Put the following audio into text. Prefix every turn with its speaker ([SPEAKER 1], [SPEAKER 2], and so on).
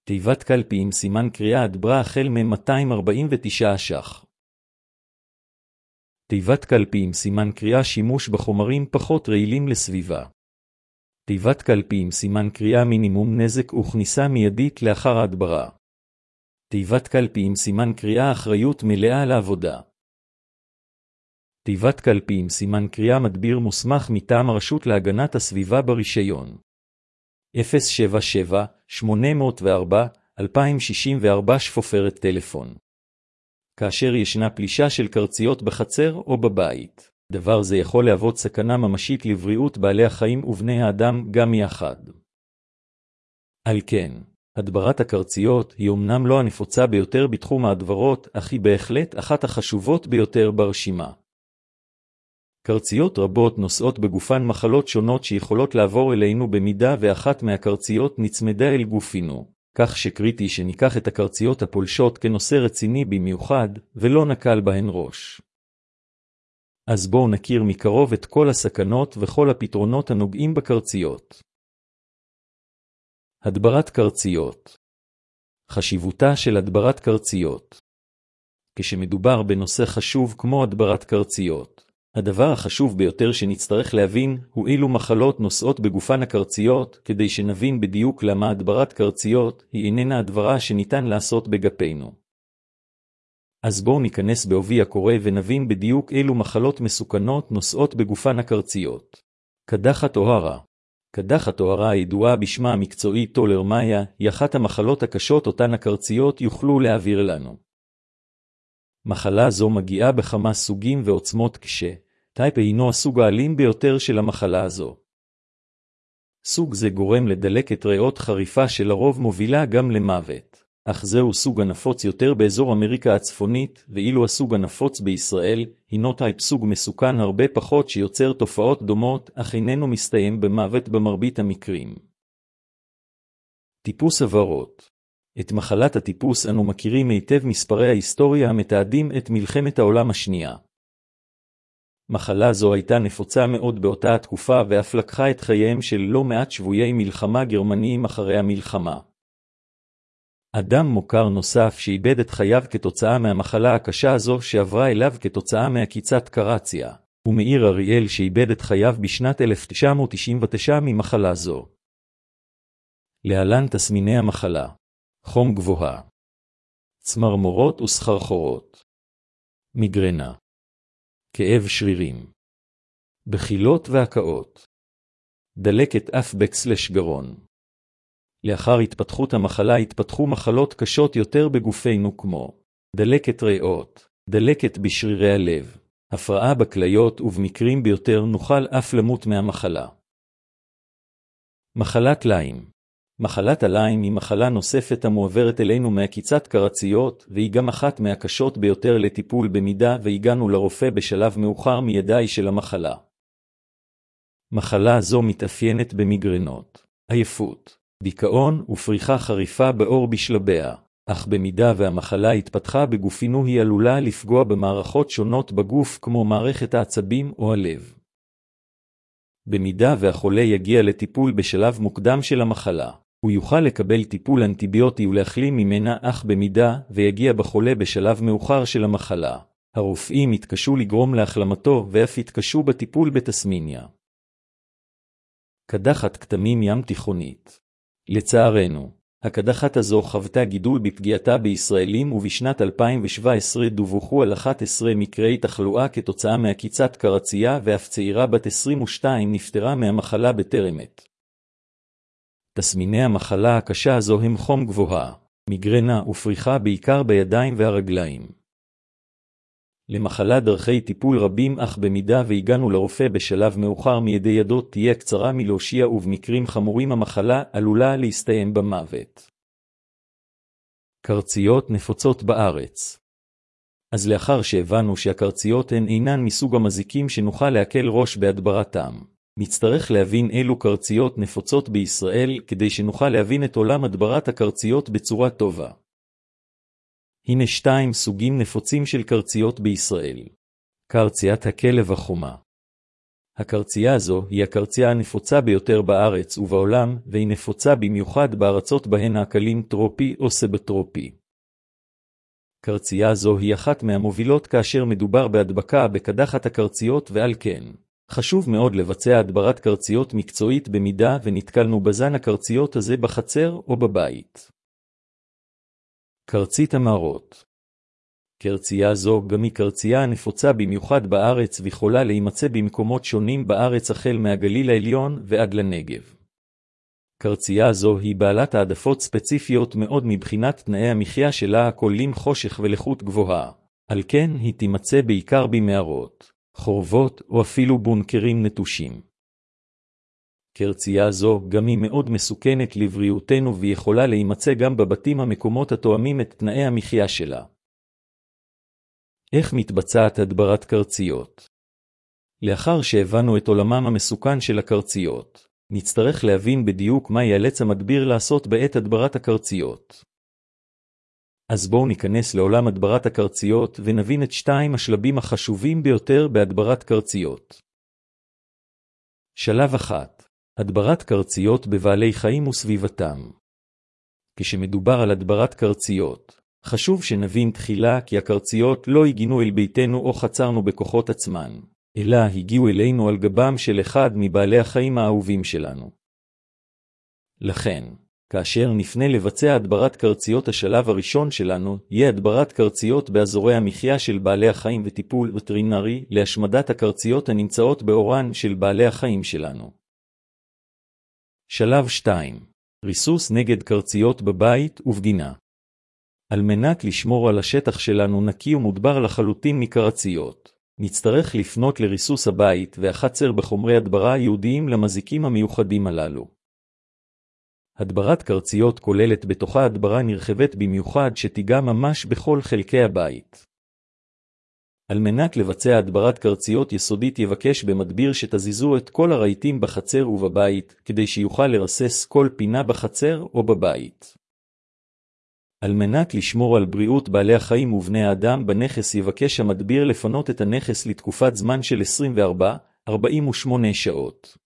[SPEAKER 1] תיבת קלפי עם סימן קריאה הדברה החל מ-249 ש"ח. תיבת קלפי עם סימן קריאה שימוש בחומרים פחות רעילים לסביבה. תיבת קלפי עם סימן קריאה מינימום נזק וכניסה מיידית לאחר ההדברה. תיבת קלפי עם סימן קריאה אחריות מלאה לעבודה. תיבת קלפי עם סימן קריאה מדביר מוסמך מטעם הרשות להגנת הסביבה ברישיון 077-804-2064 שפופרת טלפון. כאשר ישנה פלישה של קרציות בחצר או בבית, דבר זה יכול להוות סכנה ממשית לבריאות בעלי החיים ובני האדם גם יחד. על כן, הדברת הקרציות היא אמנם לא הנפוצה ביותר בתחום ההדברות, אך היא בהחלט אחת החשובות ביותר ברשימה. קרציות רבות נושאות בגופן מחלות שונות שיכולות לעבור אלינו במידה ואחת מהקרציות נצמדה אל גופינו, כך שקריטי שניקח את הקרציות הפולשות כנושא רציני במיוחד ולא נקל בהן ראש. אז בואו נכיר מקרוב את כל הסכנות וכל הפתרונות הנוגעים בקרציות. הדברת קרציות. חשיבותה של הדברת קרציות. כשמדובר בנושא חשוב כמו הדברת קרציות, הדבר החשוב ביותר שנצטרך להבין הוא אילו מחלות נושאות בגופן הקרציות, כדי שנבין בדיוק למה הדברת קרציות היא איננה הדברה שניתן לעשות בגפינו. אז בואו ניכנס בעובי הקורא ונבין בדיוק אילו מחלות מסוכנות נושאות בגופן הקרציות. קדחת אוהרה. קדחת אוהרה הידועה בשמה המקצועי טולרמיה, היא אחת המחלות הקשות אותן הקרציות יוכלו להעביר לנו. מחלה זו מגיעה בכמה סוגים ועוצמות טייפ הינו הסוג האלים ביותר של המחלה הזו. סוג זה גורם לדלקת ריאות חריפה שלרוב מובילה גם למוות, אך זהו סוג הנפוץ יותר באזור אמריקה הצפונית, ואילו הסוג הנפוץ בישראל הינו טייפ סוג מסוכן הרבה פחות שיוצר תופעות דומות, אך איננו מסתיים במוות במרבית המקרים. טיפוס עברות. את מחלת הטיפוס אנו מכירים היטב מספרי ההיסטוריה המתעדים את מלחמת העולם השנייה. מחלה זו הייתה נפוצה מאוד באותה התקופה ואף לקחה את חייהם של לא מעט שבויי מלחמה גרמניים אחרי המלחמה. אדם מוכר נוסף שאיבד את חייו כתוצאה מהמחלה הקשה הזו שעברה אליו כתוצאה מעקיצת קרציה, ומאיר אריאל שאיבד את חייו בשנת 1999 ממחלה זו. להלן תסמיני המחלה. חום גבוהה, צמרמורות וסחרחורות, מיגרנה, כאב שרירים, בחילות והקאות, דלקת אף /גרון. לאחר התפתחות המחלה התפתחו מחלות קשות יותר בגופנו כמו דלקת ריאות, דלקת בשרירי הלב, הפרעה בכליות ובמקרים ביותר נוכל אף למות מהמחלה. מחלת ליים. מחלת הליים היא מחלה נוספת המועברת אלינו מעקיצת קרציות, והיא גם אחת מהקשות ביותר לטיפול במידה והגענו לרופא בשלב מאוחר מידי של המחלה. מחלה זו מתאפיינת במיגרנות, עייפות, דיכאון ופריחה חריפה בעור בשלביה, אך במידה והמחלה התפתחה בגופינו היא עלולה לפגוע במערכות שונות בגוף כמו מערכת העצבים או הלב. במידה והחולה יגיע לטיפול בשלב מוקדם של המחלה, הוא יוכל לקבל טיפול אנטיביוטי ולהחלים ממנה, אך במידה ויגיע בחולה בשלב מאוחר של המחלה, הרופאים יתקשו לגרום להחלמתו ואף יתקשו בטיפול בתסמיניה. קדחת כתמים ים תיכונית. לצערנו, הקדחת הזו חוותה גידול בפגיעתה בישראלים ובשנת 2017 דווחו על 11 מקרי תחלואה כתוצאה מעקיצת קרצייה ואף צעירה בת 22 נפטרה מהמחלה בטרם עת. תסמיני המחלה הקשה הזו הם חום גבוהה, מיגרנה ופריחה בעיקר בידיים והרגליים. למחלה דרכי טיפול רבים, אך במידה והגענו לרופא בשלב מאוחר מידי ידו תהיה קצרה מלהושיע ובמקרים חמורים המחלה עלולה להסתיים במוות. קרציות נפוצות בארץ. אז לאחר שהבנו שהקרציות הן אינן מסוג המזיקים שנוכל להקל ראש בהדברתם, נצטרך להבין אילו קרציות נפוצות בישראל כדי שנוכל להבין את עולם הדברת הקרציות בצורה טובה. הנה 2 סוגים נפוצים של קרציות בישראל. קרציית הכלב החומה. הקרצייה הזו היא הקרצייה הנפוצה ביותר בארץ ובעולם, והיא נפוצה במיוחד בארצות בהן האקלים טרופי או סבטרופי. קרצייה זו היא אחת מהמובילות כאשר מדובר בהדבקה בקדחת הקרציות, ועל כן חשוב מאוד לבצע הדברת קרציות מקצועית במידה ונתקלנו בזן הקרציות הזה בחצר או בבית. קרצית המערות. קרצייה זו גם היא קרצייה הנפוצה במיוחד בארץ ויכולה להימצא במקומות שונים בארץ החל מהגליל העליון ועד לנגב. קרצייה זו היא בעלת העדפות ספציפיות מאוד מבחינת תנאי המחיה שלה הכוללים חושך ולחות גבוהה. על כן היא תימצא בעיקר במערות, חורבות או אפילו בונקרים נטושים. קרצייה זו גם היא מאוד מסוכנת לבריאותנו ויכולה להימצא גם בבתים המקומות התואמים את תנאי המחיה שלה. איך מתבצעת הדברת קרציות? לאחר שהבנו את עולמם המסוכן של הקרציות, נצטרך להבין בדיוק מה ייאלץ המדביר לעשות בעת הדברת הקרציות. אז בואו ניכנס לעולם הדברת הקרציות ונבין את 2 השלבים החשובים ביותר בהדברת קרציות. שלב 1. הדברת קרציות בבעלי חיים וסביבתם. כשמדובר על הדברת קרציות, חשוב שנבין תחילה כי הקרציות לא הגיעו אל ביתנו או חצרנו בכוחות עצמן, אלא הגיעו אלינו על גבם של אחד מבעלי החיים האהובים שלנו. לכן, כאשר נפנה לבצע הדברת קרציות, השלב הראשון שלנו יהיה הדברת קרציות באזורי המחיה של בעלי החיים וטיפול וטרינרי להשמדת הקרציות הנמצאות באורן של בעלי החיים שלנו. שלב 2. ריסוס נגד קרציות בבית ובגינה. על מנת לשמור על השטח שלנו נקי ומודבר לחלוטין מקרציות, נצטרך לפנות לריסוס הבית והחצר בחומרי הדברה ייעודיים למזיקים המיוחדים הללו. הדברת קרציות כוללת בתוכה הדברה נרחבת במיוחד שתיגע ממש בכל חלקי הבית. על מנת לבצע הדברת קרציות יסודית יבקש במדביר שתזיזו את כל הרהיטים בחצר ובבית, כדי שיוכל לרסס כל פינה בחצר או בבית. על מנת לשמור על בריאות בעלי החיים ובני האדם בנכס יבקש המדביר לפנות את הנכס לתקופת זמן של 24-48 שעות.